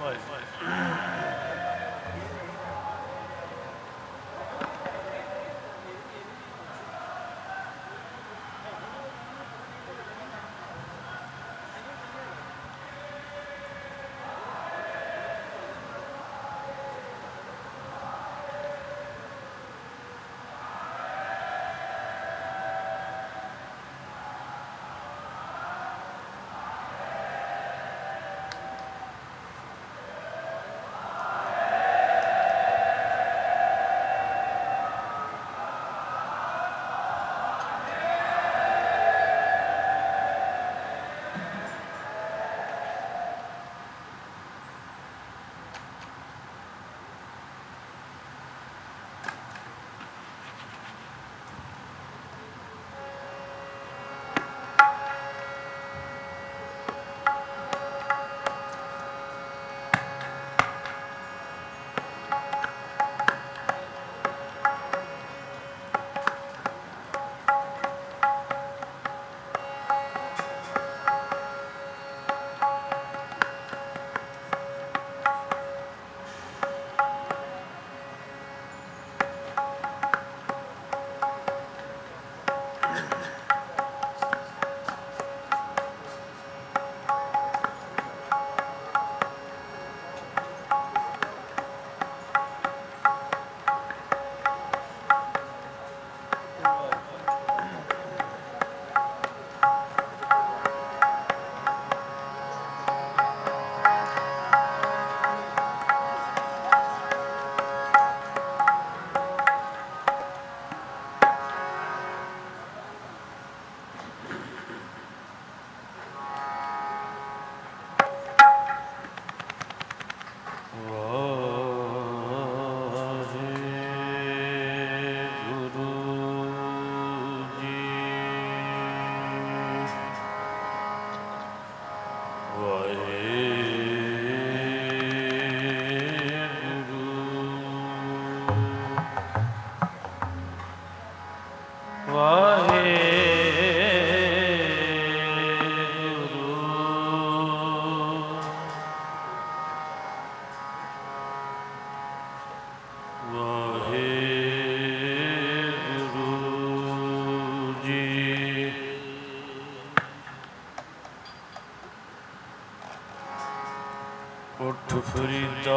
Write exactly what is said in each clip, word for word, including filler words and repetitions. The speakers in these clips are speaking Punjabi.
ਉਠ ਫਰੀਦਾ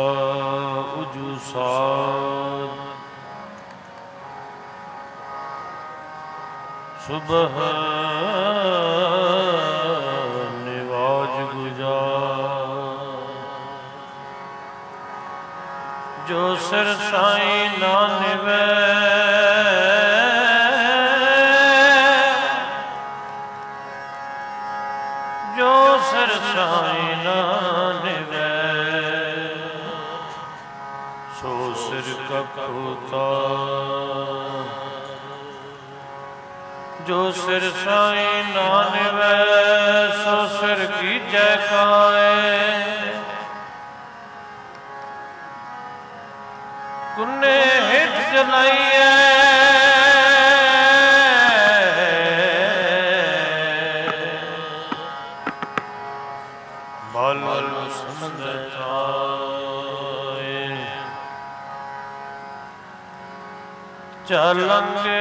ਉਜੂ ਸਾਧ ਸੁਬਹ ਨਿਵਾਜ ਗੁਜ਼ਾਰ ਜੋ ਸਿਰ ਸਾਈਂ ਨਾ ਨਿਵੈ ਜੋ ਸਿਰ ਸਾਈਂ ਨਾ ਨਿਵੈ ਸੋ ਸਿਰ ਕਪੁ ਤਾਰ ਜੋ ਸਿਰ ਸਾਈਂ ਨਾ ਨਿਵੈ ਸੋ ਸਿਰ ਕੀਜੈ ਕਾਇ ਕੁਨੇ ਹਿੱਠ ਜਲਾਈਐ ਬਲ ਸੰਦ ਜਾਏ ਚਲੰਗੇ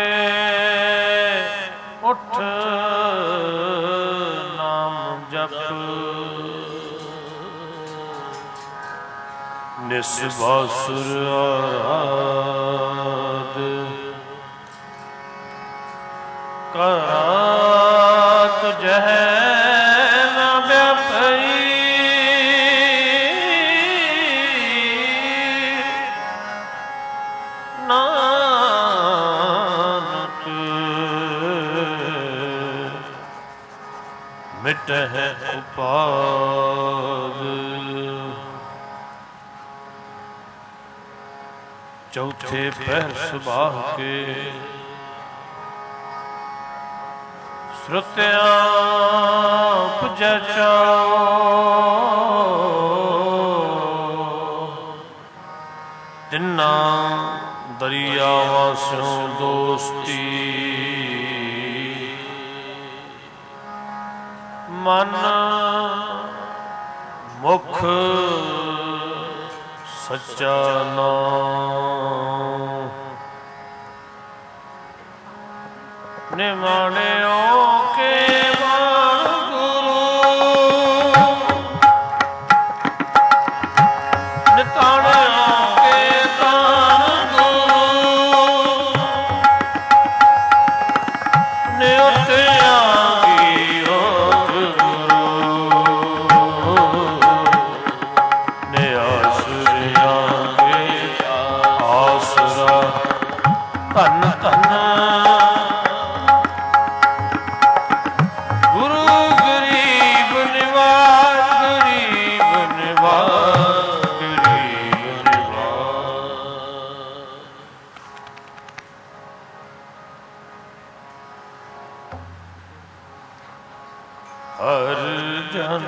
ਉਠ ਨਾਮ ਜਪ ਨਿਸਬਾਸੁਰ ਆਰਾਧ ਕਰਾ ਤੁਝੈ ਨਾ ਵਿਆਪਈ ਨਾਨਕ ਮਿਟਹਿ ਉਪਾਦ ਚੌਥੇ ਪਹਿਰ ਸੁਬਾਹ ਕੇ ਸ਼ਰੁਤਿਆਂ ਪੁਜੈ ਚਾਓ ਤਿੰਨਾਂ ਦਰਿਆਵਾਂ ਸਿਉ ਦੋਸਤੀ ਮਨ ਮੁਖ ਸੱਚਾ ਨਾਮ ਨਿਮਾਣਿਓ ਕੇ ਧੰਨ ਧੰਨ ਗੁਰੂ ਗਰੀਬ ਨਿਵਾਜ, ਗਰੀਬ ਨਿਵਾਜ, ਗਰੀਬ ਨਿਵਾਜ। ਹਰ ਜਨ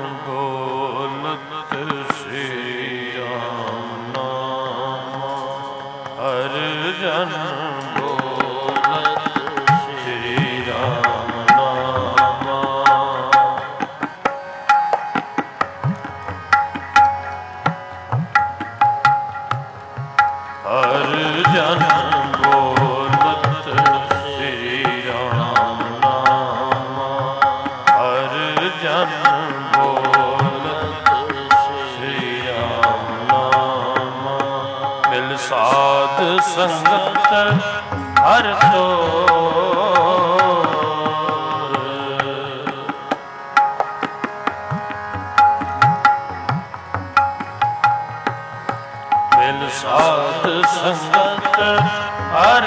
ਬੋਲਤ ਸ੍ਰੀ ਰਾਮ ਨਾਮ, ਹਰ ਜਨ ਬੋਲਤ ਸ੍ਰੀ ਰਾਮ ਨਾਮ। ਹਰ ਜਨ ਬੋਲਤ ਸ੍ਰੀ ਰਾਮ ਨਾਮ, ਹਰ ਜਨ ਬੋਲਤ ਸ੍ਰੀ ਰਾਮ ਨਾਮ। ਮਿਲ ਸਾਧ ਸੰਗਤ ਹਰ ਤੋਰ, ਮਿਲ ਸਾਧ ਸੰਗਤ ਹਰ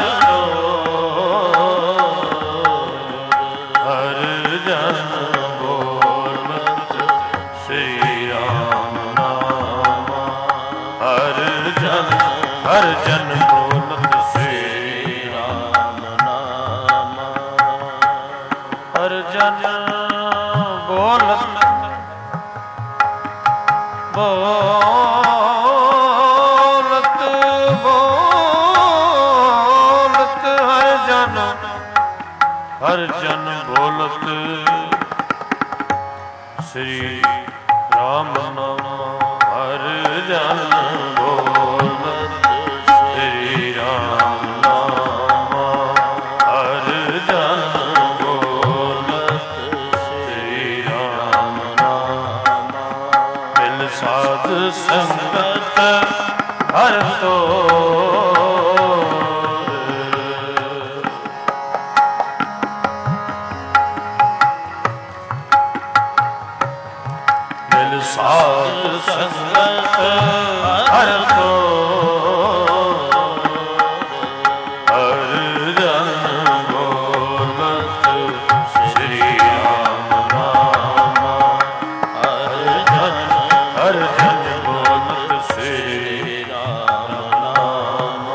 ਤੋਰ। ਹਰ ਜਨ ਬੋਲਤ ਸ੍ਰੀ ਰਾਮ ਨਾਮ, ਹਰ ਜਨ ਹਰ ਜਨ ਬੋਲਤ ਸ੍ਰੀ ਰਾਮ ਨਾਮ। ਹਰ ਜਨ ਬੋਲਤ ਬੋਲਤ ਬੋਲਤ ਹਰ ਜਨ ਹਰ ਜਨ ਬੋਲਤ ਸ੍ਰੀ ਰਾਮ ਨਾਮ। ਹਰ ਜਨ ਬੋਲਤ ਸ੍ਰੀ ਰਾਮ ਨਾਮ, ਹਰ ਜਨ ਬੋਲਤ ਸ੍ਰੀ ਰਾਮ ਨਾਮ। ਮਿਲ ਸਾਧ ਸੰਗਤ ਹਰ ਤੋਰ, ਮਿਲ ਸਾਧ ਸੰਗਤ ਹਰ ਤੋਰ। ਹਰ ਜਨ ਬੋਲਤ ਸ੍ਰੀ ਰਾਮ ਨਾਮ, ਹਰ ਜਨ ਹਰ ਜਨ ਬੋਲਤ ਸ੍ਰੀ ਰਾਮ ਨਾਮ।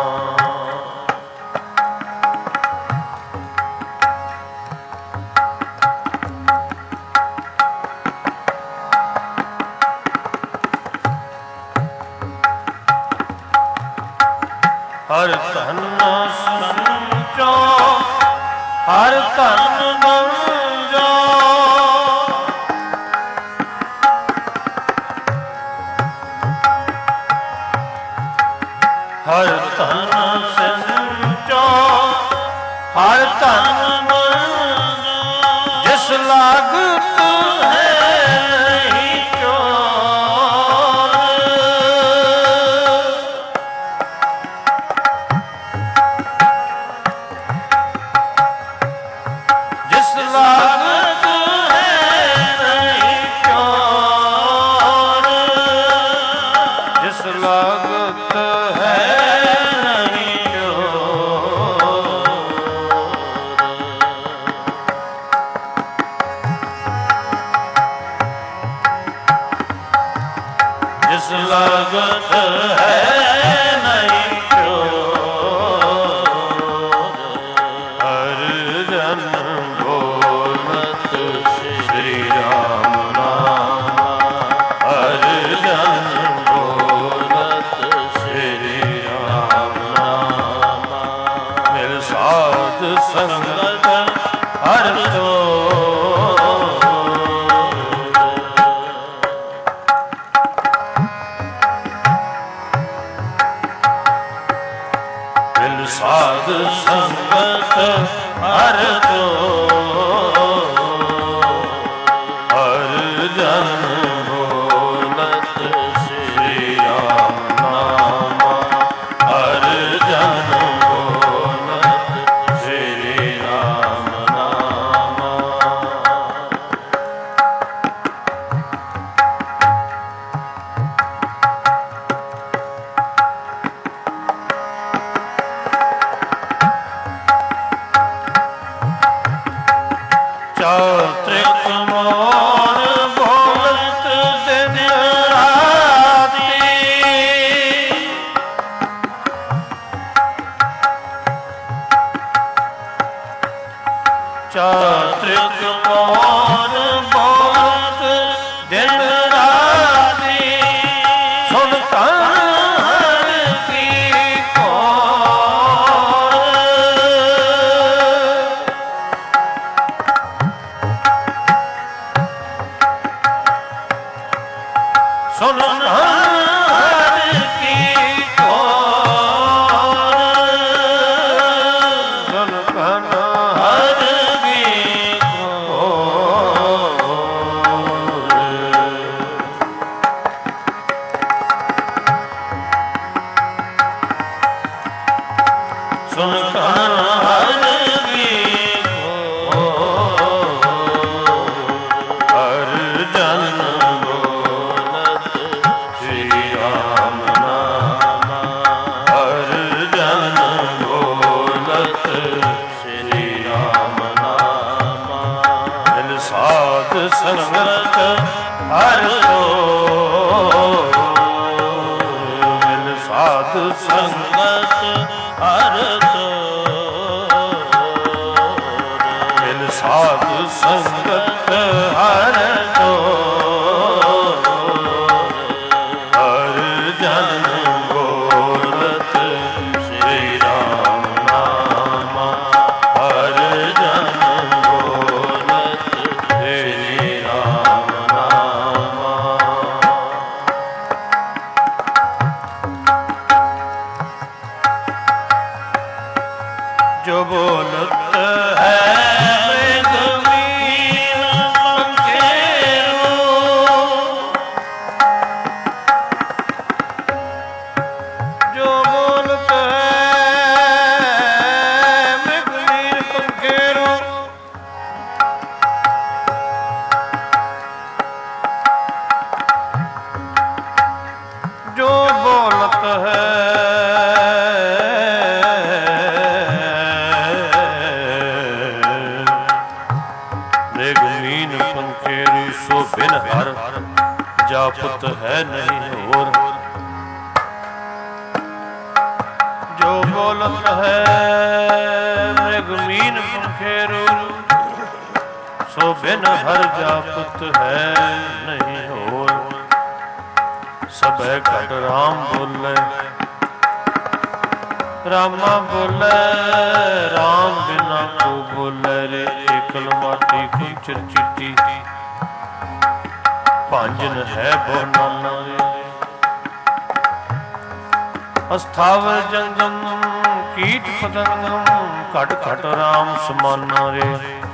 ਹਰ ਧਨ ਸੰਚੋ ਹਰ ਧਨ ਗੰਜੋ, ਹਰ ਧਨ ਸੰਚੋ ਹਰ ਧਨ ਗੰਜੋ। ਜਿਸ ਲਾਗਤ ਹੈ ਨਹੀਂ ਚੋਰ, ਜਿਸ ਲਾਗਤ ਹੈ ਨਹੀਂ ਚੋਰ, ਜਿਸ ਲਾਗਤ ਹੈ ਨਹੀਂ ਚੋਰ। ਜਿਸ ਲਾਗਤ ਹੈ ਨਹੀਂ ਚੋਰ। ਹਰ ਜਨ ਬੋਲਤ ਸ੍ਰੀ ਰਾਮ ਨਾਮ, ਹਰ ਜਨ ਬੋਲਤ ਸ੍ਰੀ ਰਾਮ ਨਾਮ। ਮਿਲ ਸਾਧ ਸੰਗਤ ਹਰ ਤੋਰ, ਚਾਤ੍ਰਿਕ ਮੋਰ ਬੋਲਤ ਦਿਨ ਰਾਤੀ ਚਾਤ੍ਰਿਕ ਮੋਰ ਬੋਲਤ ਦਿਨ ਰਾਤੀ ਸੁਣ ਹਰ ਕੀ ਕੋਰ ਸੁਣ ਹਰ ਕੀ ਕੋਰ ਸੁਣ ਹਰ ਕੀ ਕੋਰ ਸੁਣ ਹਰ ਕੀ ਕੋਰ ਹਰ ਜਨ ਸੰਗਤ ਹਰ ਤੋਰ ਮਿਲ ਸਾਧ ਸੰਗਤ ਹਰ ਤੋਰ ਮਿਲ ਸਾਧ ਸੰਗਤ ਹਰ ਤੋਰ ਹਰ ਜਨ ਬੋਲਤ ਸ੍ਰੀ ਰਾਮ ਨਾਮ ਹਰ ਜਨ ਜੋ ਬੋਲਤ ਹੈ ਮ੍ਰਿਗਮੀਨ ਪੰਖੇਰੂ ਜੋ ਬੋਲਤ ਹੈ ਮ੍ਰਿਗਮੀਨ ਪੰਖੇਰੂ ਜੋ ਬੋਲਤ ਹੈ ਮ੍ਰਿਗਮੀਨ ਪੰਖੇਰੂ ਸੋ ਬਿਨ ਹਰ ਜਾਪਤ ਹੈ ਨਹੀਂ ਹੋਰ ਜੋ ਬੋਲਤ ਹੈ ਮ੍ਰਿਗਮੀਨ ਪੰਖੇਰੂ ਸੋ ਬਿਨ ਹਰ ਜਾਪਤ ਹੈ ਨਹੀਂ ਹੋਰ ਸਭੈ ਘਟ ਰਾਮ ਬੋਲੇ ਰਾਮਾ ਬੋਲੇ ਰਾਮ ਬਿਨਾ ਕੋ ਬੋਲੇ ਰੇ ਏਕਲ ਮਾਟੀ ਕੁਚਰ ਚਿੱਟੀ ਭਾਂਜਨ ਹੈ ਬੋ ਨਾਨਾ ਰੇ ਅਸਥਾਵਰ ਜੰਗਮ ਕੀਟ ਪਤੰਗਮ ਘਟ ਘਟ ਰਾਮ ਸਮਾਨਾ ਰੇ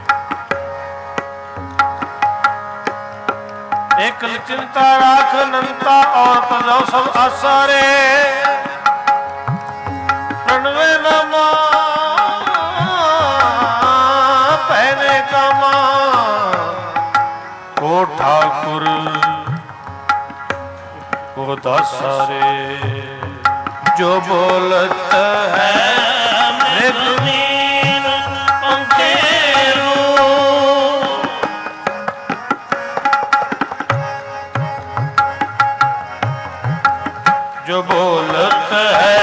ਏਕਲ ਚਿੰਤਾ ਰਾਖ ਅਨੰਤਾ ਔਰ ਤਜੋ ਸਭ ਆਸਾਰੇ ਪ੍ਰਣਵੇ ਨਾਮਾ ਪਹਿਨੇ ਕਾਮਾ ਕੋ ਠਾਕੁਰ ਕੋ ਦਾਸਾਰੇ ਜੋ ਬੋਲਤ ਹੈ ਮ੍ਰਿਗਮੀਨ ਪੰਖੇਰੂ ਜੋ ਬੋਲਤ ਹੈ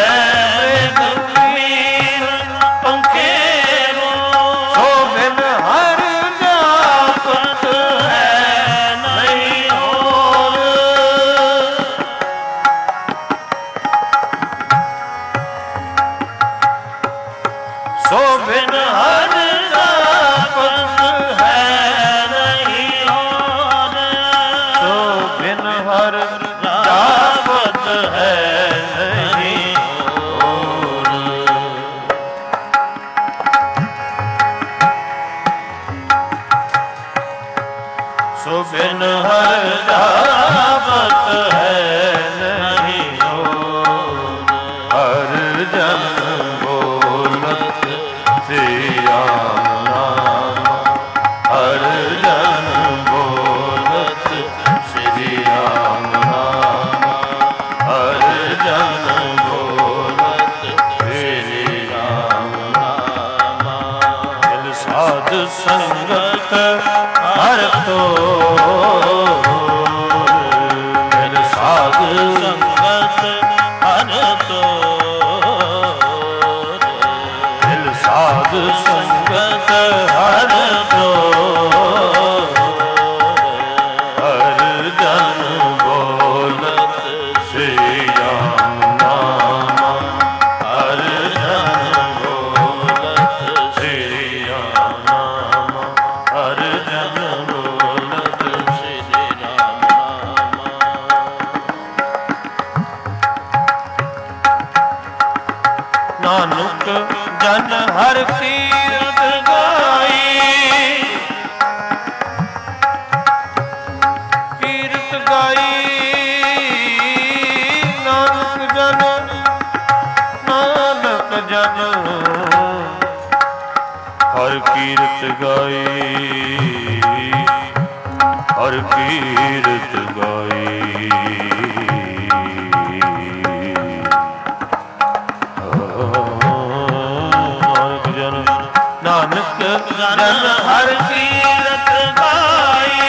ਸੋ ਬਿਨ ਹਰ ਜਾਪਤ ਹੈ ਨਹੀਂ ਹੋਰ ਸੋ ਬਿਨ ਹਰ ਜਾਪਤ ਹੈ ਨਹੀਂ ਹੋਰ ਸੋ ਬਿਨ ਹਰ ਜਾਪਤ ਹੈ ਨਹੀਂ ਹੋਰ ਹਰ ਜਨ ਸ੍ਰੀ ਰਾਮ ਨਾਮ ਹਰ ਜਨ ਬੋਲਤ ਸ੍ਰੀ ਰਾਮ ਨਾਮ ਹਰ ਜਨ ਬੋਲਤ ਸ੍ਰੀ ਰਾਮ ਨਾਮ ਮਿਲ ਸਾਧ ਸੰਗਤ ਸੰਗਤ ਹਰ ਤੋਰ, ਮਿਲ ਸਾਧ ਸੰਗਤ ਹਰ ਤੋਰ, ਮਿਲ ਸਾਧ ਸੰਗਤ ਹਰ ਤੋਰ, ਹਰ ਜਨ ਬੋਲਤ ਸ੍ਰੀ ਰਾਮ ਨਾਮ, ਹਰ ਜਨ ਬੋਲਤ ਸ੍ਰੀ ਰਾਮ ਨਾਮ, ਹਰ ਜਨ ਬੋਲਤ ਸ੍ਰੀ ਰਾਮ ਨਾਮ। ਨਾਨਕ ਜਨ ਹਰ ਕੀਰਤ ਗਾਈ, ਕੀਰਤ ਗਾਈ, ਨਾਨਕ ਜਨ, ਨਾਨਕ ਜਨ ਹਰ ਕੀਰਤ ਗਾਈ, ਹਰ ਕੀਰਤ ਗਾਈ। ਨਾਨਕ ਜਨ ਹਰ ਕੀਰਤ ਗਾਈ,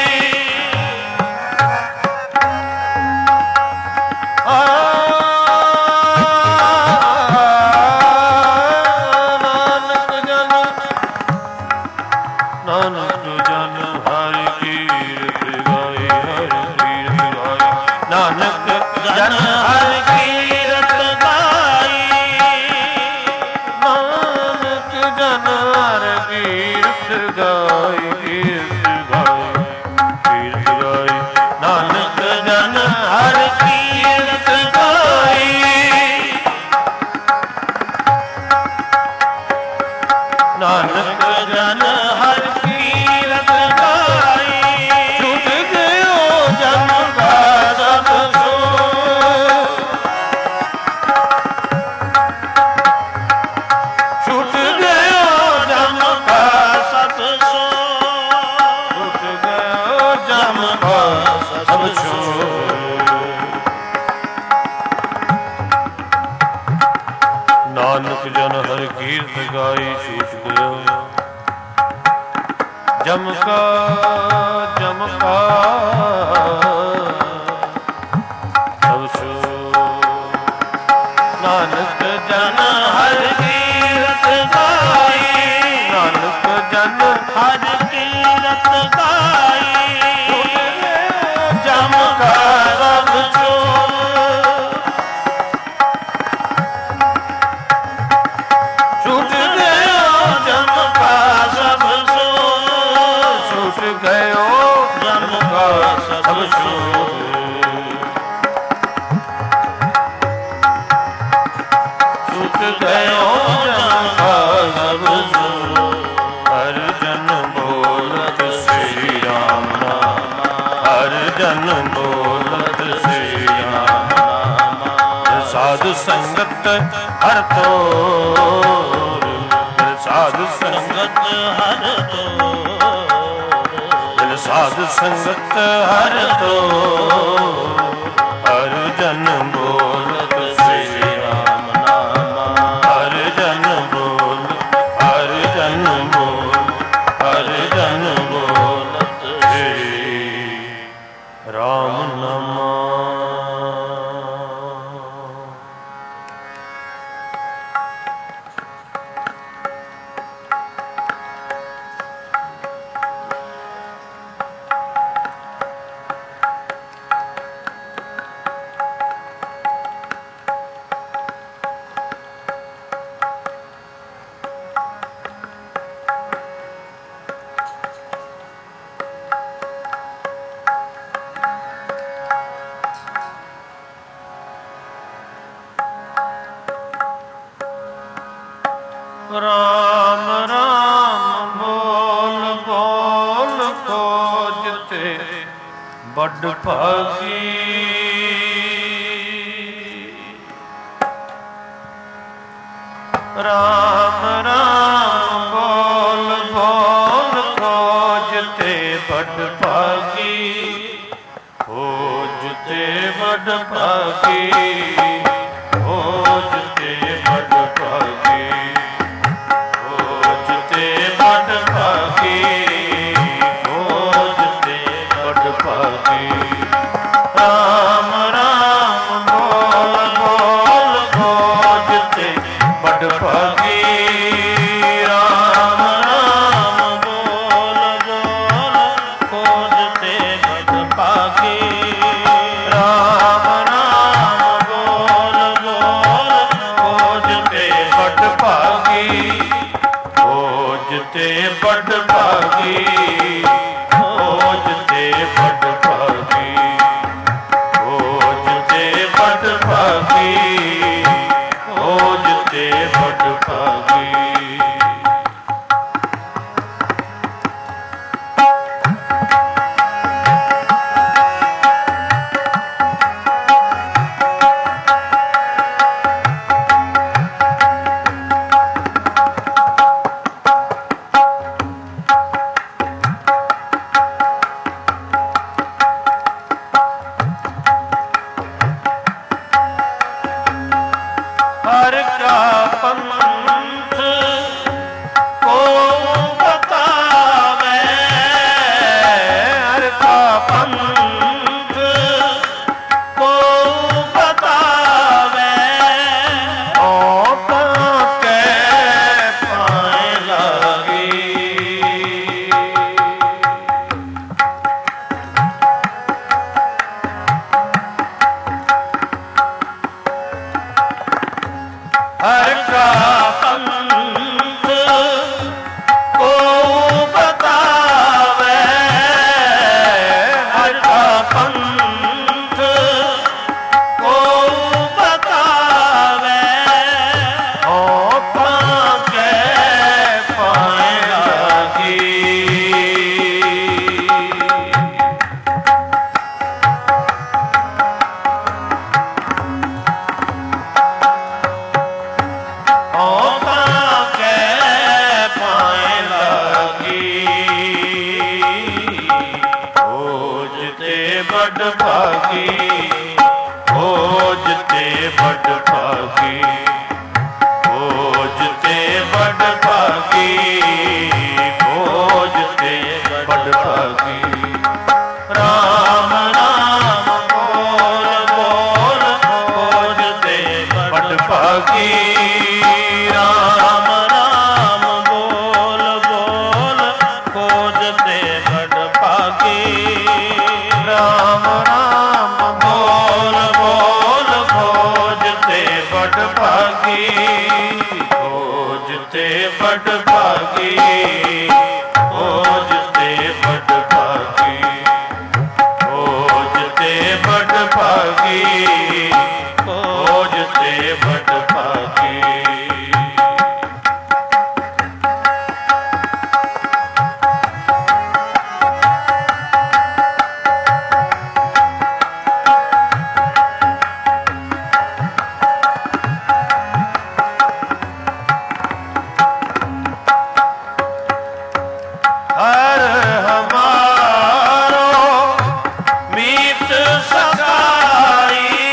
ਨਾਨਕ ਜਨ, ਨਾਨਕ ਜਨ ਹਰ ਕੀਰਤ ਗਾਈ, ਹਰ ਕੀਰਤ ਗਾਈ, ਨਾਨਕ ਜਨ ਹਰ ਕੀਰਤ ਗਾਈ, ਨਾਨਕ ਜਨ ਹਰ ਕੀਰਤ ਗਾਈ, ਕੀਰਤ ਗਾਈ, ਕੀਰਤ ਗਾਈ, ਨਾਨਕ ਜਨ ਹਰ ਕੀਰਤ ਗਾਈ, ਨਾਨਕ ਜਨ ਹਰ ਕੀਰਤ ਗਾਈ। ਛੁਟ ਗਇਓ ਜਨਮ ਕਾ ਸਭ ਸੋਹ, ਛੁਟ ਗਇਓ ਜਨਮ ਕਾ ਸਭ ਸੋਹ, ਛੁਟ ਗਇਓ ਜਨਮ ਕਾ ਸਭ ਸੋਹ। ਨਾਨਕ ਜਨ ਹਰ ਕੀਰਤ ਗਾਈ, ਛੂਟ ਗਇਓ ਜਮ ਕਾ, ਜਮ ਕਾ ਸਭ ਸੋਹ। ਨਾਨਕ ਜਨ ਹਰ ਕੀਰਤ ਗਾਈ, ਨਾਨਕ ਜਨ ਹਰ ਕੀਰਤ ਗਾਈ, ਜਮ ਕਾ ਸਭ ਸੋਹ। ਛੁਟ ਗਇਓ ਜਮ ਕਾ ਸਭ ਸੋਹ, ਛੁਟ ਗਇਓ ਜਮ ਕਾ ਸਭ ਸੋਹ। ਛੁਟ ਗਇਓ ਜਮ ਕਾ ਸਭ ਸੋਹ, ਹਰ ਜਨ ਬੋਲਤ ਸ੍ਰੀ ਰਾਮ ਨਾਮ, ਹਰ ਜਨ ਬੋਲਤ ਸ੍ਰੀ ਰਾਮ ਨਾਮ। ਸਾਧ ਸੰਗਤ ਹਰ ਤੋਰ, ਸਾਧ ਸੰਗਤ ਹਰ ਤੋਰ, ਦਿਲ ਸਾਧ ਸੰਗਤ ਹਰ ਤੋਰ, ਹਰ ਜਨ ਬੋਲਤ ਸ੍ਰੀ ਰਾਮ ਨਾਮ, ਹਰ ਜਨ ਬੋਲ, ਹਰ ਜਨ ਬੋਲ, ਹਰ ਜਨ ਬੋਲਤ ਸ੍ਰੀ ਰਾਮ ਨਾਮ। ਰਾਮ ਰਾਮ ਬੋਲ ਬੋਲ ਖੋਜਤੇ ਵੱਡ ਭਾਗੀ, ਰਾਮ ਰਾਮ ਬੋਲ ਬੋਲ ਖੋਜਤੇ ਵੱਡ ਭਾਗੀ, ਖੋਜਤੇ ਵੱਡ ਭਾਗੀ, ਖੋਜਤੇ ਵੱਡ ਭਾਗੀ, ਖੋਜਤੇ ਵੱਡ ਭਾਗੀ। ਬੜ ਭਾਗੀ, ਖੋਜ ਤੇ ਬੜ ਭਾਗੀ, ਖੋਜ ਤੇ ਬੜ ਭਾਗੀ, ਖੋਜ ਤੇ ਬੜ ਭਾਗੀ। ਰਾਮ ਨਾਮ ਬੋਲ ਬੋਲ, ਖੋਜ ਤੇ ਬੜ ਭਾਗੀ। ਰਾਮ ਨਾਮ ਬੋਲ ਬੋਲ, ਖੋਜ ਤੇ ਬੜ ਭਾਗੀ। ਰਾਮ ਨਾਮ ਬੋਲ ਬੋਲ, ਖੋਜ ਤੇ ਬੜ ਭਾਗੀ, ਖੋਜ ਤੇ ਬੜ ਭਾਗੀ, ਖੋਜ ਤੇ ਬੜ ਭਾਗੀ, ਖੋਜ ਤੇ ਬੜ ਭਾਗੀ, ਖੋਜ ਤੇ ਬੜ ਭਾਗੀ। ਹਰ ਹਮਾਰੋ ਮੀਤ ਸਗਾਈ,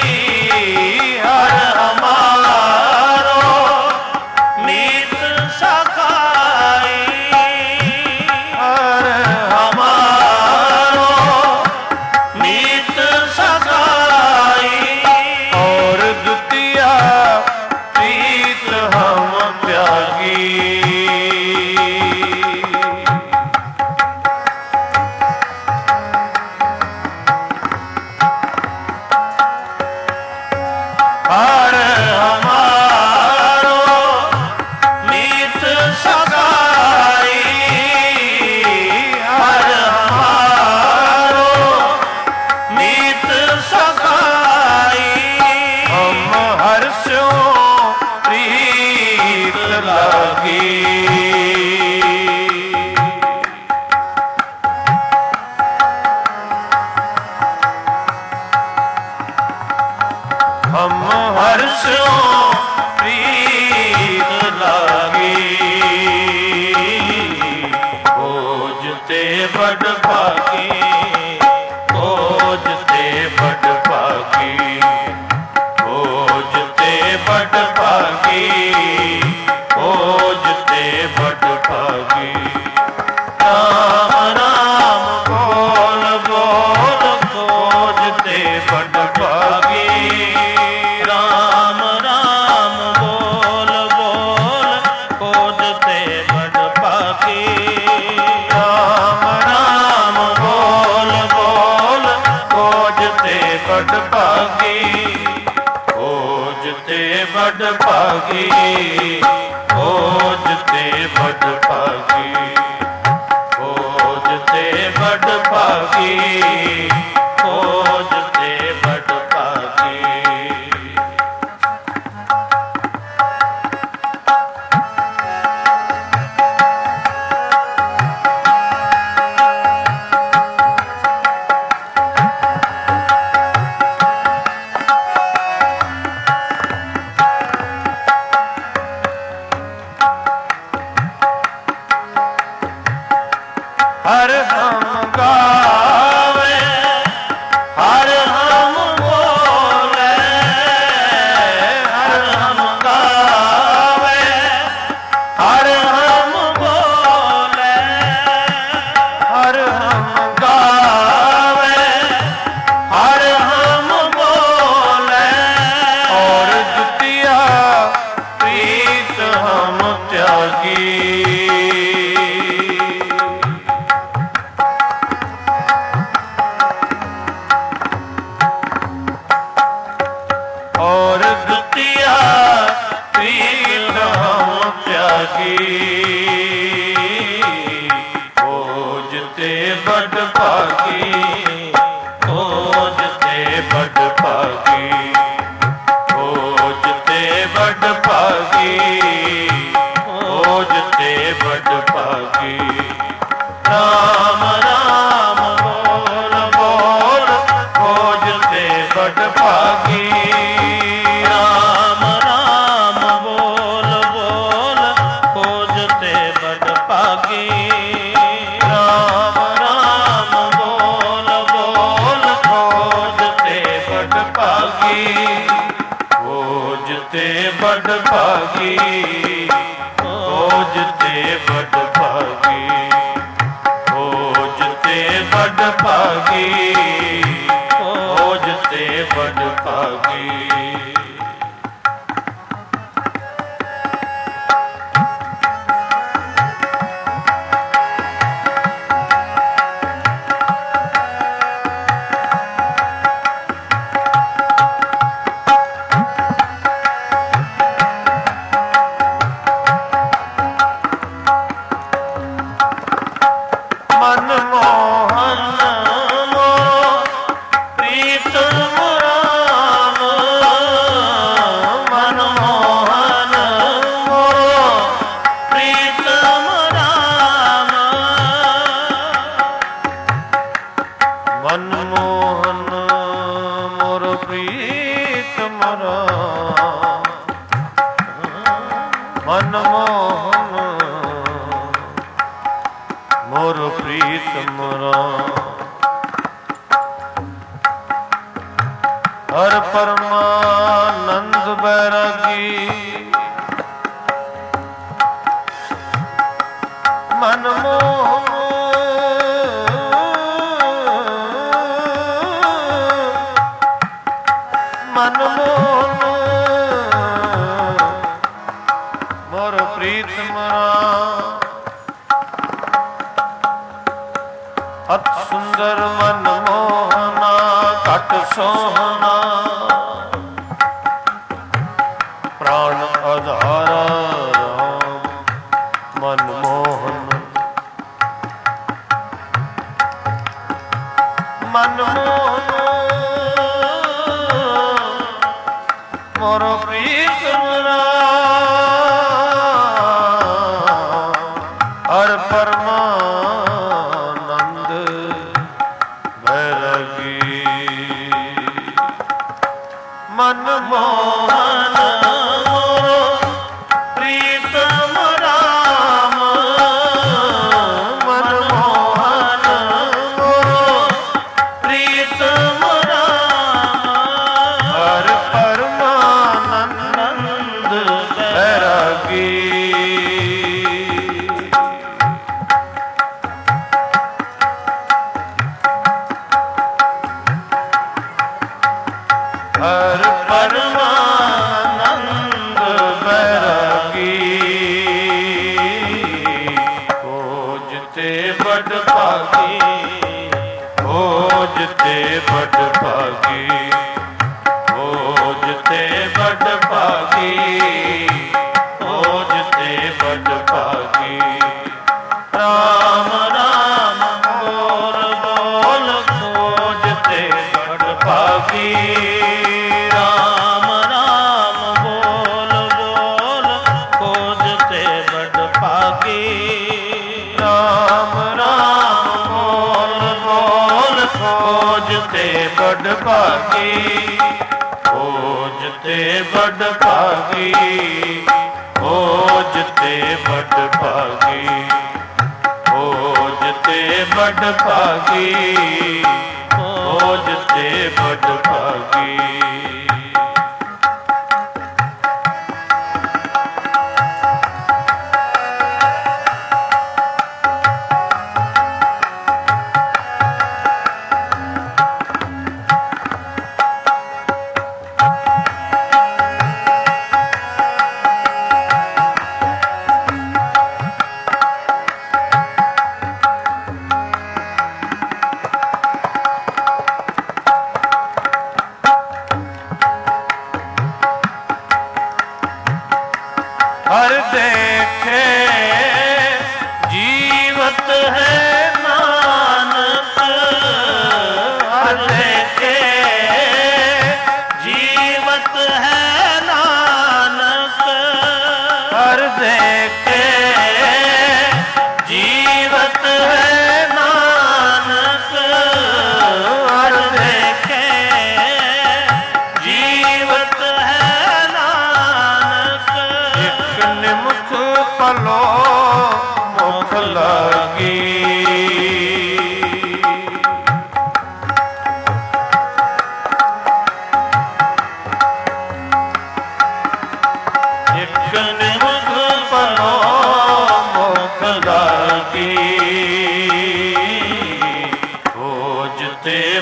ਹਰ ਹਮਾਰੋ ਮੀਤ ਸਗਾਈ, ਹਰ ਹਮਾਰੋ ਮੀਤ ਸਗਾਈ। ਔਰ ਦੁਤੀਆ ਪ੍ਰੀਤ ਹਮ ਪਿਆਗੀ, ਹਰ ਹਮਾਰੋ ਮੀਤ ਸਗਾਈ, ਹਰ ਹਮਾਰੋ ਮੀਤ ਸਗਾਈ। ਹਮ ਹਰਸਿਓ ਪ੍ਰੀਤ ਲਾਗੀ, ਹਮ ਹਰਸਿਓ ਪ੍ਰੀਤ ਲਾਗੀ। ਖੋਜ ਤੇ ਬੜ ਭਾਗੀ, ਖੋਜ ਤੇ ਬੜ ਭਾਗੀ, ਖੋਜ ਤੇ ਬੜ ਭਾਗੀ, ਖੋਜ ਤੇ ਬੜ ਭਾਗੀ। ਰਾਮ ਨਾਮ ਬੋਲ ਬੋਲ, ਖੋਜ ਤੇ ਬੜ ਭਾਗੀ। ਰਾਮ ਨਾਮ ਬੋਲ ਬੋਲ, ਖੋਜ ਤੇ ਬੜ ਭਾਗੀ। ਰਾਮ ਨਾਮ ਬੋਲ ਬੋਲ, ਖੋਜ ਤੇ ਬੜ ਭਾਗੀ, ਖੋਜ ਤੇ ਬੜ ਭਾਗੀ, ਖੋਜ ਤੇ ਬੜ ਭਾਗੀ, ਖੋਜ ਤੇ ਬੜ ਭਾਗੀ, ਖੋਜ ਤੇ ਬੜ ਭਾਗੀ। ਹਰ ਹਮ ਗਾਵੇ, ਹਰ ਹਮ ਬੋਲੇ, ਹਰ ਹਮ ਗਾਵੇ, ਹਰ ਹਮ ਬੋਲੇ, ਹਰ ਹਮ ਗਾਵੇ, ਹਰ ਹਮ ਬੋਲੇ। ਔਰ ਦੁਤੀਆ ਪ੍ਰੀਤ ਹਮ ਤਿਆਗੀ, और दुतिया प्रीत हम त्यागी। खोज ते बड़ भागी, खोज ते बड़ भागी, खोज ते बड़ भागी, खोज ते बड़ भागी। राम राम बोल बोल, खोज ते बड़ भागी। राम राम बोल बोल, खोज ते बड़ भागी। राम राम बोल बोल, ਬੜ ਭਾਗੀ, ਖੋਜ ਤੇ ਬੜ ਭਾਗੀ, ਖੋਜ ਤੇ ਬੜ ਭਾਗੀ। ਹਰ ਪਰਮਾਨੰਦ ਬੈਰਾਗੀ, ਮਨ ਮੋਹਨ ਮਨ ਮੋਹਨ ਮੋਰ ਪ੍ਰੀਤਮ ਰਾਮ। ਅਤ ਸੁੰਦਰ ਮਨ ਮੋਹਨਾ ਘਟ ਸੋਹਣਾ, ਪ੍ਰਾਣ ਆਧਾਰਾ ਰਾਮ ਮਨ ਮੋਹਨ। ਮਨ ਮੋਹਨ ਮੋਰ ਪ੍ਰੀਤਮ ਰਾਮ, ਹਰ ਪਰਮਾਨੰਦ ਬੈਰਾਗੀ। ਮਨ ਮੋਹਨ ਮੋਰ ਪ੍ਰੀਤਮ ਰਾਮ, ਮਨ ਮੋਹਨ ਮੋਰ ਪ੍ਰੀਤਮ ਰਾਮ, ਹਰ ਪਰਮਾਨੰਦ ਬੈਰਾਗੀ। ਹਰ ਪਰਮਾਨੰਦ ਬੈਰਾਗੀ, ਖੋਜ ਤੇ ਬੜ ਭਾਗੀ, ਖੋਜ ਤੇ ਬੜ ਭਾਗੀ, ਖੋਜ ਤੇ ਬੜ ਭਾਗੀ, ਖੋਜ ਤੇ ਬੜ ਭਾਗੀ। ਰਾਮ ਰਾਮ ਬੋਲ ਬੋਲ, ਖੋਜ ਤੇ ਬੜ ਭਾਗੀ। ਰਾਮ ਰਾਮ ਬੋਲ ਬੋਲ, ਖੋਜ ਤੇ ਬੜ ਭਾਗੀ। ਰਾਮ ਰਾਮ ਬੋਲ ਬੋਲ, ਖੋਜ ਤੇ ਬੜ ਭਾਗੀ, ਖੋਜ ਤੇ ਬੜ ਭਾਗੀ, ਖੋਜ ਤੇ ਬੜ ਭਾਗੀ, ਖੋਜ ਤੇ ਬੜ ਭਾਗੀ, ਖੋਜ ਤੇ ਬੜ ਭਾਗੀ।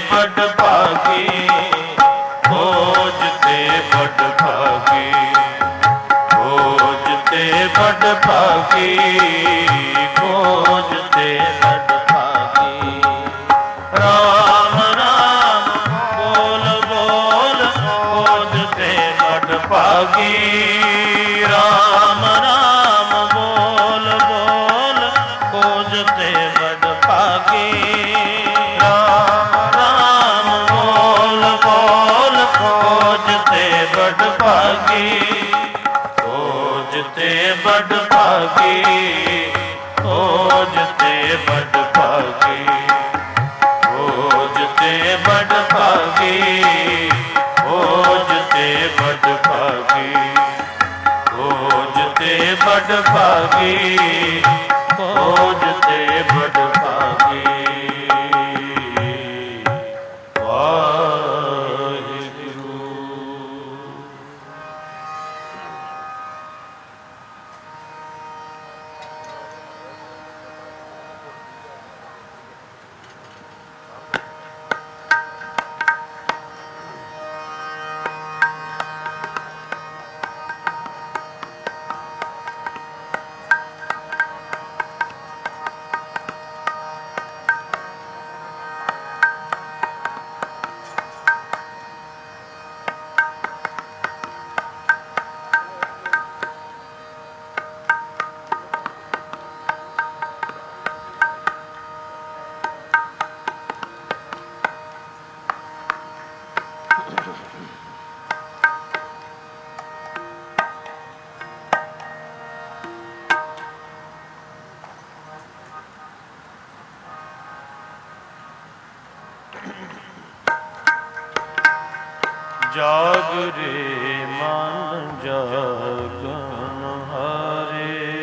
ਬੜ ਭਾਗੀ, ਖੋਜ ਤੇ ਬੜ ਭਾਗੀ, ਖੋਜ ਤੇ ਬੜ ਭਾਗੀ, ਖੋਜ ਤੇ ਬੜ ਭਾਗੀ। ਰਾਮ ਰਾਮ ਬੋਲ ਬੋਲ, ਖੋਜ ਤੇ ਬੜ ਭਾਗੀ। ਰਾਮ ਰਾਮ ਬੋਲ ਬੋਲ, ਖੋਜ ਤੇ ਬੜ ਭਾਗੀ। ਰਾਮ ਰਾਮ ਬੋਲ ਬੋਲ, ਖੋਜ ਤੇ ਬੜ ਭਾਗੀ, ਖੋਜ ਤੇ ਬੜ ਭਾਗੀ, ਖੋਜ ਤੇ ਬੜ ਭਾਗੀ, ਖੋਜ ਤੇ ਬੜ ਭਾਗੀ, ਖੋਜ ਤੇ ਬੜ ਭਾਗੀ, ਖੋਜ ਤੇ ਬੜ ਭਾਗੀ, ਖੋਜ ਤੇ ਬੜ ਭਾਗੀ। ਜਾਗ ਰੇ ਮਨ ਜਾਗਨ ਹਾਰੇ,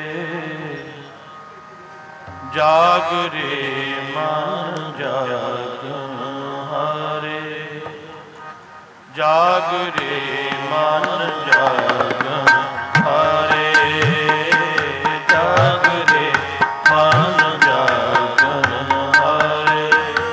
ਜਾਗ ਰੇ ਮਨ ਜਾਗਨ ਹਾਰੇ, ਜਾਗ ਰੇ ਮਨ ਜਾਗਨ ਹਾਰੇ, ਜਾਗ ਰੇ ਮਨ ਜਾਗਨ ਹਾਰੇ,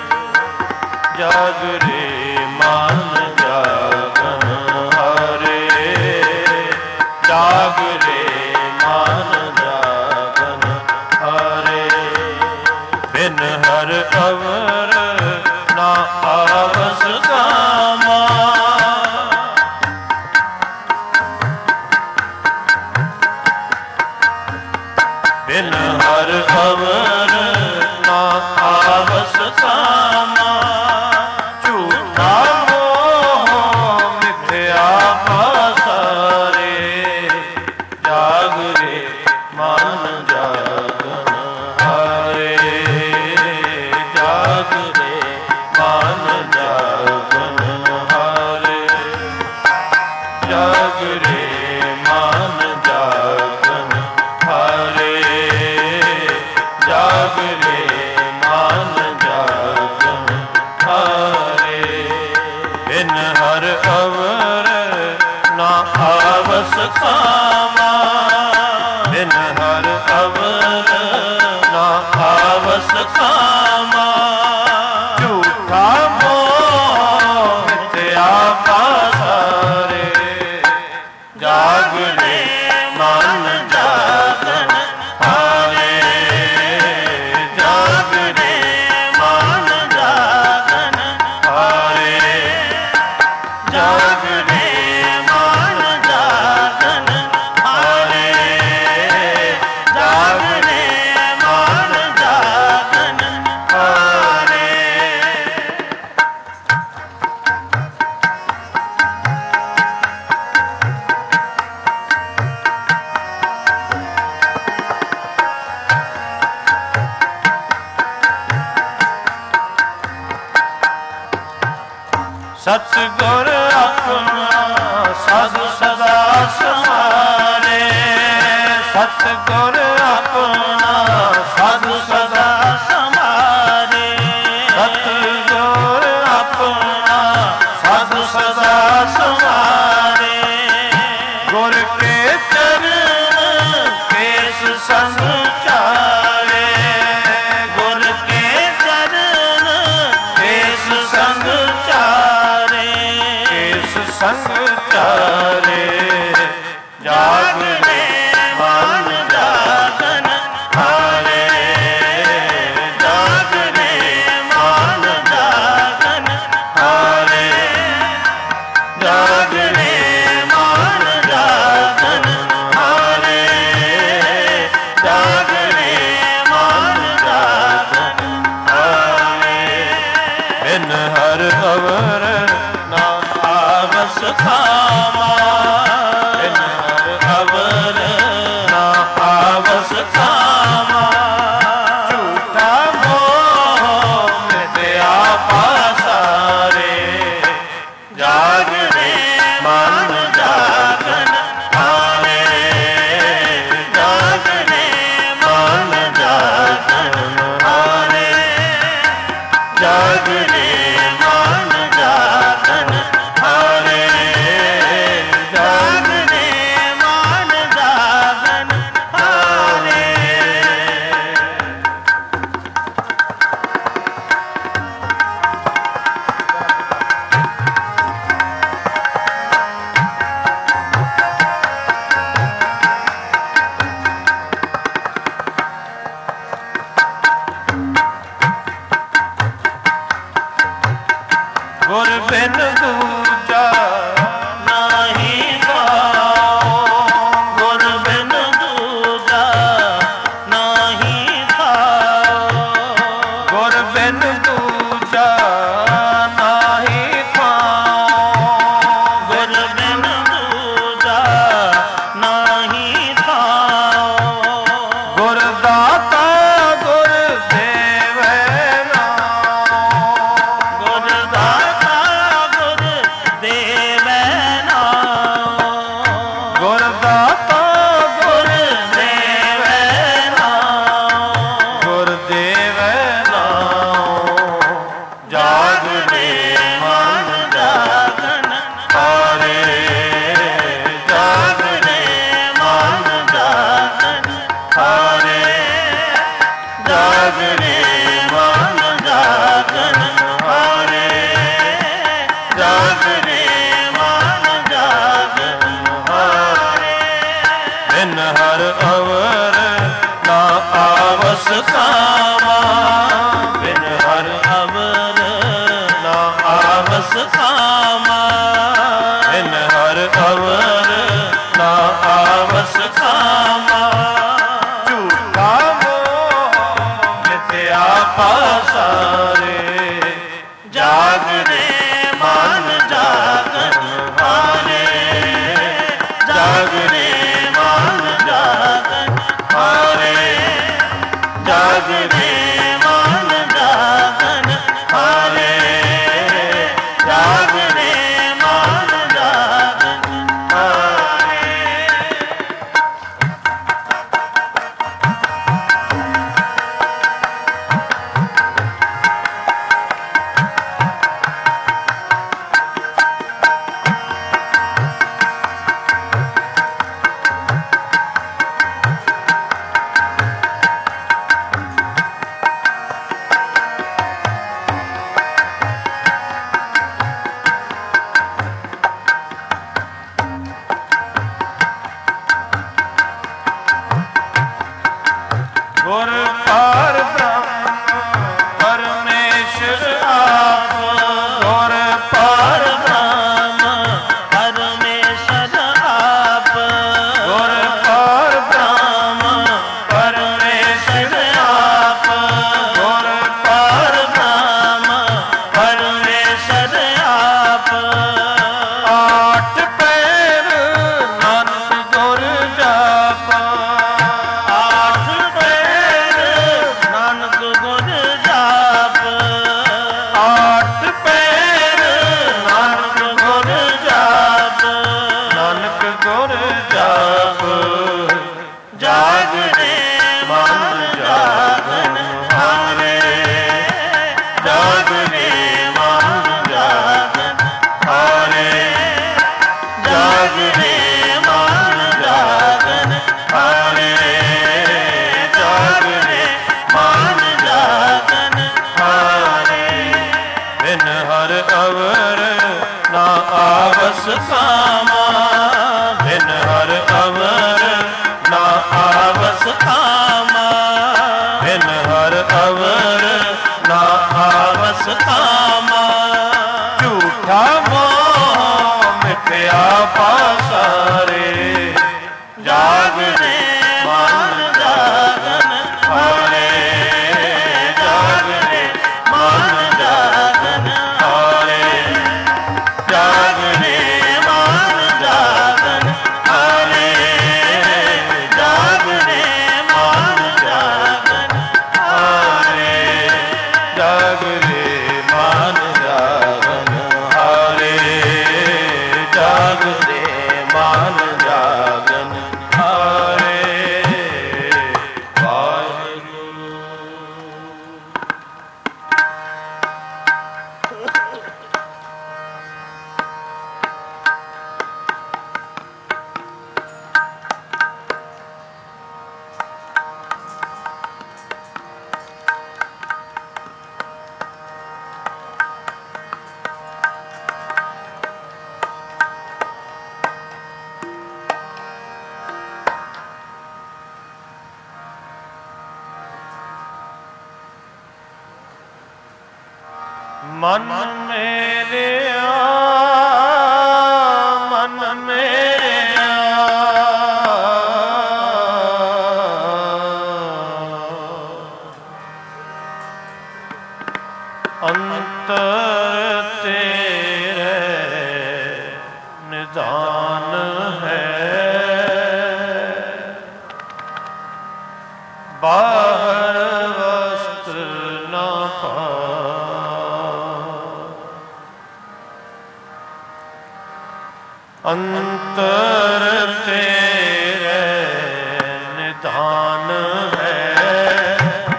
ਜਾਗ ਰੇ ਮਨ ਜਾਗਨ ਹਾਰੇ, ਜਾਗ ਰੇ ਮਨ ਜਾਗਨ ਹਾਰੇ। ਬਿਨ ਹਰ ਅਵਰ ਨਾ ਆਵਸ ਕਾਮਾ, ਬਿਨ ਹਰ ਅਵਰ ਨਾ ਆਵਸ ਕਾਮਾ, ਝੂਠਾ ਮੋਹ ਮਿਥਿਆ ਪਾਸਾਰੇ, ਜਾਗ ਰੇ ਮਨ ਜਾਗਨ ਹਾਰੇ, ਜਾਗ ਰੇ ਮਨ ਜਾਗਨ ਹਾਰੇ, ਜਾਗ ਰੇ ਮਨ ਜਾਗਨ ਹਾਰੇ, ਜਾਗ ਰੇ ਮਨ ਜਾਗਨ ਹਾਰੇ। ਬਿਨ ਹਰ ਅਵਰ ਨਾ ਆਵਸ ਕਾਮਾ, ਬਿਨ ਹਰ ਅਵਰ ਨਾ ਆਵਸ ਕਾਮਾ, ਝੂਠਾ ਮੋਹ ਮਿਥਿਆ ਪਾਸਾਰੇ, ਜਾਗ ਰੇ ਮਨ ਜਾਗਨ ਹਾਰੇ, ਜਾਗ ਰੇ ਮਨ ਜਾਗਨ ਹਾਰੇ, ਜਾਗ ਰੇ ਮਨ ਜਾਗਨ ਹਾਰੇ, ਜਾਗ ਰੇ ਮਨ ਜਾਗਨ ਹਾਰੇ। ਸਤਿਗੁਰ ਆਪਣਾ ਸਾਧੂ ਸਦਾ ਸਮਾਰੇ, ਸਤਿਗੁਰ ਆਪਣਾ ਸਾਧੂ ਸਦਾ ਸਮਾਰੇ, ਸਤਿਗੁਰ ਆਪਣਾ ਸਾਧੂ ਸਦਾ ਸਮਾਰੇ, ਗੁਰ ਕੇ ਚਰਨ ਕੇਸ ਸੰਚਾਰੇ, ਗੁਰ ਕੇ ਚਰਨ ਕੇਸ ਸੰਗ ਚਾਰੇ ਜਾਗਨੇ ਮਨ ਜਾਗਨ ਹਾਰੇ ਜਾਗਨੇ ਮਨ ਜਾਗਨ ਹਾਰੇ ਜਾਗਨੇ ਮਨ ਜਾਗਨ ਹਾਰੇ ਜਾਗਨੇ ਮਨ ਜਾਗਨ ਹਾਰੇ ਬਿਨ ਹਰ ਅਵਰ ਨਾ ਆਵਸ ਖਾਮਾ ਬਿਨ ਹਰ ਅਵਰ ਨਾ ਆਵਸ ਖਾਮਾ ਝੂਠਾ ਮੋਹ ਮਿਟਿਆ ਪਾਸਾਰੇ ਜਾਗਨੇ ਮਨ ਜਾਗਨ ਹਾਰੇ ਜਾਗਨੇ ਮਨ ਜਾਗਨ ਹਾਰੇ ਜਾਗਨੇ ਮਨ ਜਾਗਨ ਹਾਰੇ ਜਾਗਨੇ ਮਨ ਜਾਗਨ ਹਾਰੇ ਗੁਰ ਬਿਨ ਦੂਜਾ ਨਾਹੀ ਥਾਉ ਗੁਰ ਬਿਨ ਦੂਜਾ ਨਾਹੀ ਥਾਉ ਗੁਰ ਬਿਨ ਦੂਜਾ ਨਾਹੀ ਥਾਉ ਗੁਰ ਬਿਨ ਦੂਜਾ ਨਾਹੀ ਥਾਉ ਗੁਰ ਦਾਤਾ ਗੁਰ ਦੇਵੈ ਨਾਉ ਗੁਰ ਦਾਤਾ ਗੁਰ ਦੇਵੈ ਨਾਉ ਗੁਰ ਦਾਤਾ ਗੁਰ ਦੇਵੈ ਨਾਉ ਗੁਰ ਦੇਵੈ ਨਾਉ ਜਾਗਨੇ ਮਨ ਜਾਗਨ ਹਾਰੇ ਜਾਗਨੇ ਮਨ ਜਾਗਨ ਹਾਰੇ ਜਾਗਨੇ ਮਨ ਜਾਗਨ ਹਾਰੇ ਜਾਗਨੇ ਮਨ ਜਾਗਨ ਹਾਰੇ ਬਿਨ ਹਰ ਅਵਰ ਨਾ ਆਵਸ ਖਾਮਾ ਬਿਨ ਹਰ ਅਵਰ ਨਾ ਆਵਸ ਖਾਮਾ ਬਿਨ ਹਰ ਅਵਰ ਨਾ ਆਵਸ ਖਾਮਾ ਝੂਠਾ ਮੋਹ ਮਿਥਿਆ ਪਾਸਾਰੇ ਜਾਗਨੇ ਮਨ ਜਾਗਨ ਹਾਰੇ ਜਾਗਨੇ ਮਨ ਜਾਗਨ ਹਾਰੇ ਜਾਗਨੇ ਮਨ ਜਾਗਨ ਹਾਰੇ ਜਾਗਨੇ ਮਨ ਜਾਗਨ ਹਾਰੇ आवस कामा, बिन हर अवर ना आवस कामा, बिन हर अवर ना आवस कामा। झूठा मोह मिथ्या पासारे, जागरे मन जागन हारे, जागरे मन जागन हारे, जागरे मन जागन हारे, जागरे मन जागन हारे, जागरे मन जागन हारे, जागरे मन जागन हारे। वाहिगुरू। मन मेरेया, मन मेरेया, अंतर तेरे निदान है, बाहर वस्त्र न पा। अंतर तेरे निधान है,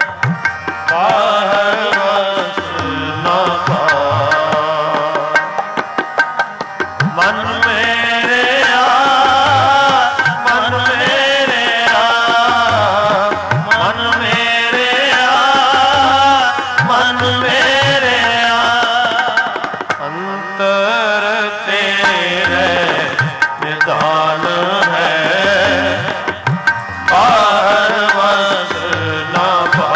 बाहर वस्त्र न पा। मन मेरे आ, मन मेरे आ, मन मेरे आ, मन मेरे आ। अंतर तेरे निदान है, बाहर वस्त्र न पा।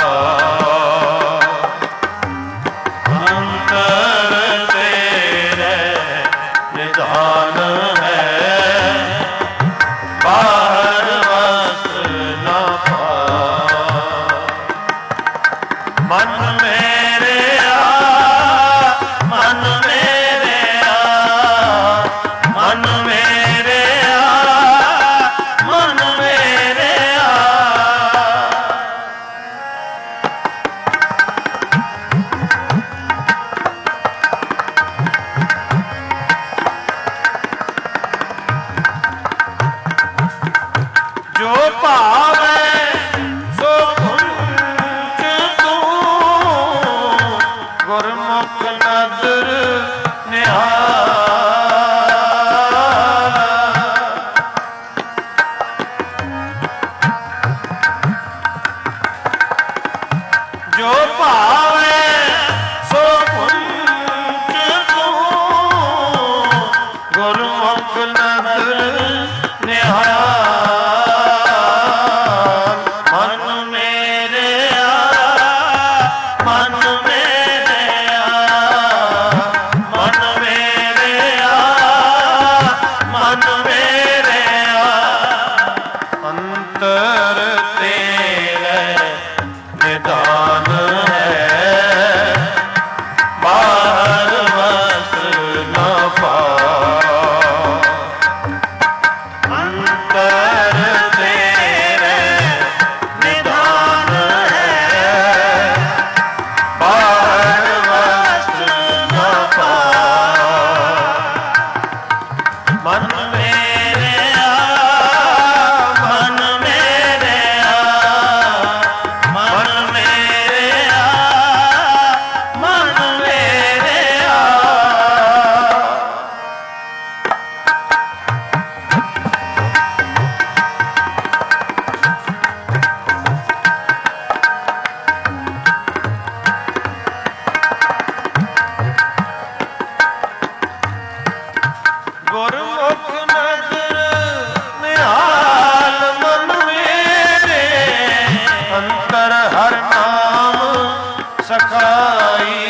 अंतर तेरे निदान है, बाहर वस्त्र न पा। मन मेरे आ, मन मेरे आ, मन मेरे आ, मन मेरे आ। जो पावे सो कुंच तू, गुरमुख नदर निहाल। जो पावे सो कुंच तू, गुरमुख नदर निहाल। मन मेरे आ, मन मेरे आ, मन मेरे आ, मन मेरे आ। अंतर तेरे निदान है, ਸਖਾਈ।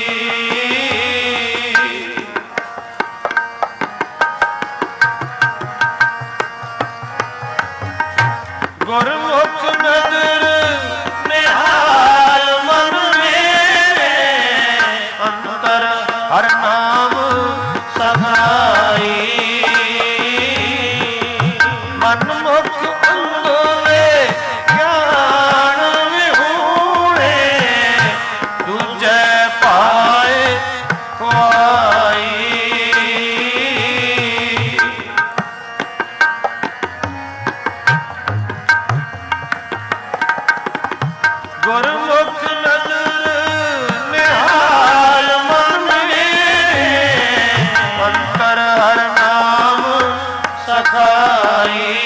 ਗੁਰਮੁਖ ਨਦਰ ਨਿਹਾਲ ਮਨ ਮੇਰੇ, ਅੰਤਰ ਹਰ ਨਾਮ ਸਖਾਈ। ਮਨ ਮੁਖ ਅੰਦੋਲੇ ਗਿਆਨ ਵਿਹੂਣੇ, ਦੂਜੇ ਪਾਏ ਖੁਆਈ। ਗੁਰਮੁਖ ਨਦਰ ਨਿਹਾਲ ਮਨ ਮੇਰੇ, ਅੰਤਰ ਹਰ ਨਾਮ ਸਖਾਈ।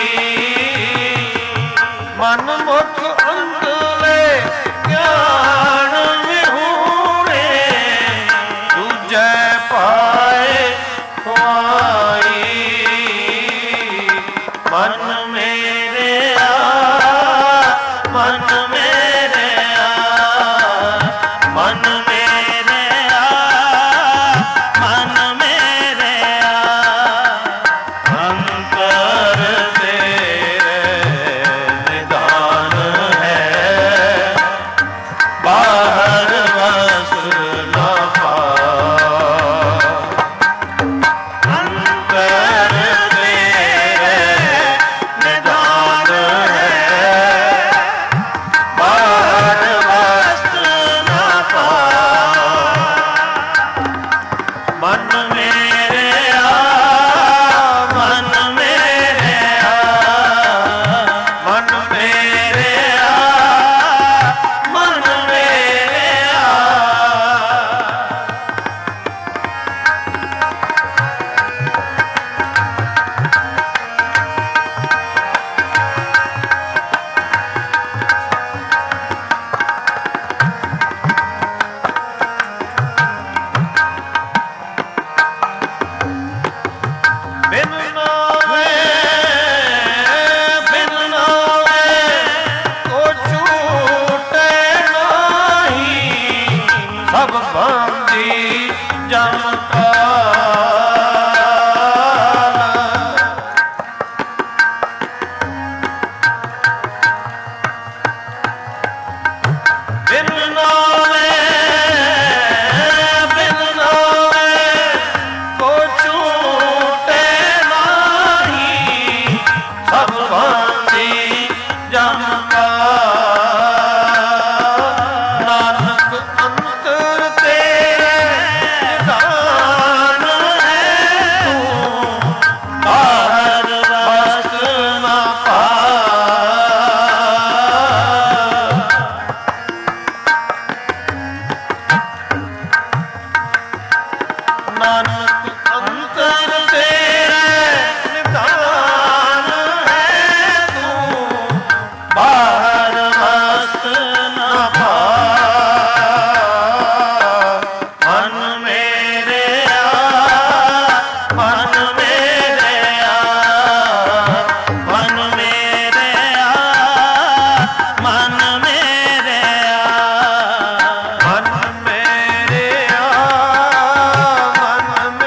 ਮਨ ਮੁਖ ਅੰਦਲੇ ਗਿਆਨ ਵਿਹੂਣੇ, ਦੂਜੇ ਪਾਏ ਖੁਆਈ। ਮਨ ਮੇਰਿਆ ਮਨ ਮੇਰਿਆ ਮਨ ਮੇਰਿਆ ਮਨ ਮੇਰਿਆ, ਅੰਤਰ ਤੇਰੇ ਨਿਦਾਨ ਹੈ, ਬਾਹਰ ਵਸ ਨਾ ਪਾਏ। ਅੰਤਰ ਤੇਰੇ ਨਿਦਾਨ ਹੈ, ਬਾਹਰ ਵਸ ਨਾ ਪਾਏ। ਮਨ ਮੇਰਿਆ ਮਨ ਮੇਰਿਆ ਮਨ ਮੇਰਿਆ ਮਨ ਮੇਰਿਆ, ਬਿਨ ਨਾਵੇ ਬਿਨ ਨਾਵੇ ਕੋ ਛੂਟੇ ਨਾਹੀ, ਸਭ ਬੰਦੀ ਜਮ ਕਾਲ। ਬਿਨ ਨਾਵੇ ਬਿਨ ਨਾਵੇ ਕੋ ਛੂਟੇ ਨਾਹੀ, ਸਭ ਬੰਦੀ ਜਮ ਕਾਲ। ਨਾਨਕ ਅੰਤਰ ਤੇਰੇ ਨਿਦਾਨ ਹੈ, ਤੂੰ ਬਾਹਰ ਵਸ ਨਾ ਪਾਏ। ਨਾਨਕ ਅੰਤਰ ਤੇਰੇ ਨਿਦਾਨ ਹੈ, ਤੂੰ ਬਾਹਰ ਵਸ ਨਾ ਪਾਏ। ਮਨ ਮੇਰਿਆ ਮਨ ਮੇਰਿਆ ਮਨ ਮੇਰਿਆ ਮਨ ਮੇਰਿਆ ਮਨ ਮੇਰਿਆ ਮਨ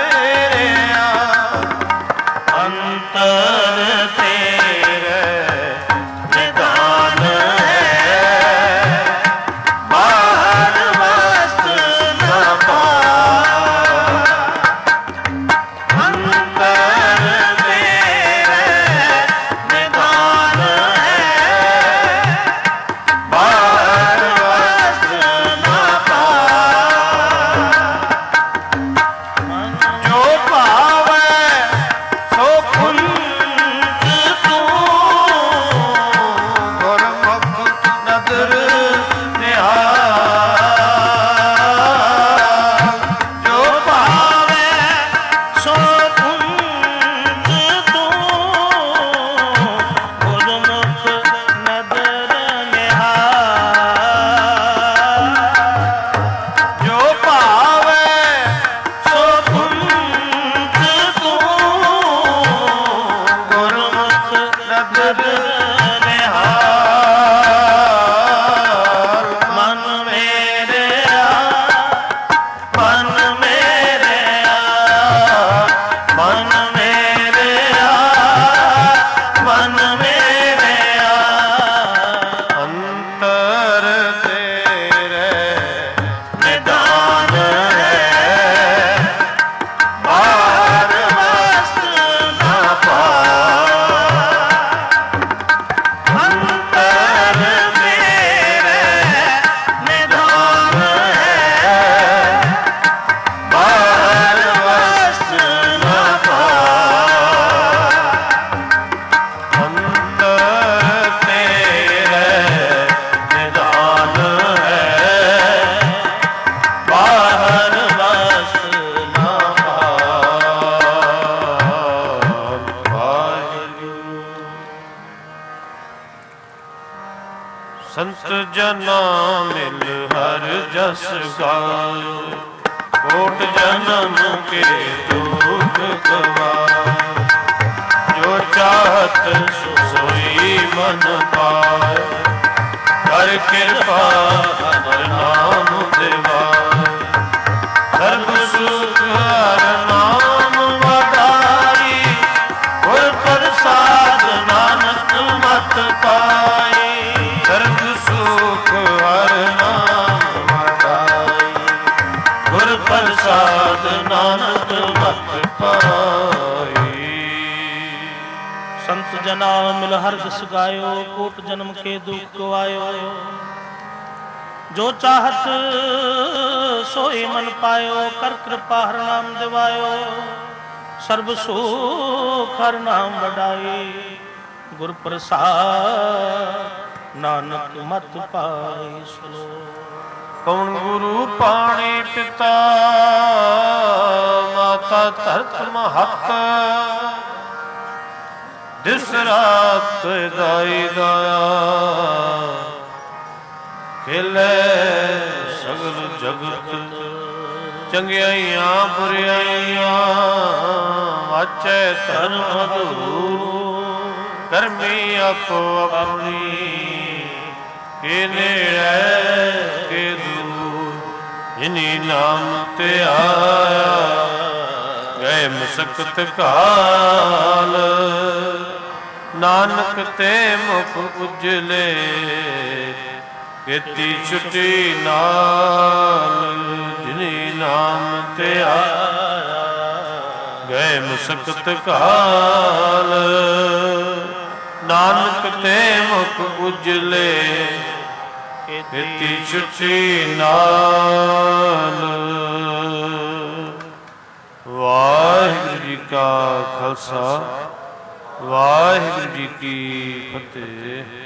जस गायो कोट जन्म के दुख गवाए जो चाहत सोई मन पाए कर कृपा हर नाम दिवाए सर्व सुख हर नाम वधाई गुर प्रसाद नानक मत पाए सर्व सुख हर नाम वधाई गुर प्रसाद नानक मत पाए। संत जना मिल हर जस गायो कोट जन्म के दुख गवायो जो चाहत सोई मन पायो कर कृपा हर नाम दिवायो सर्व सुख हर नाम वडाई गुर प्रसाद नानक मत पाई सो। पवन गुरु पाणी पिता माता धरत महत जिस रात दाई दाया खेले सगल जगत चंगियाइयां बुरियाइयां वाचे धर्म अधूर करमी आपो अपनी के नेड़े के दूर जिन्हीं नाम ते आया गए मुसकत काल नानक ते मुख उजले खेती छुट्टी नाल जिन्हीं नाम ते आया गए मुसकत काल नानक ते मुख उजले खेती छुट्टी नाल। वाहिगुरू जी का खालसा वाहिगुरू जी की फतेह।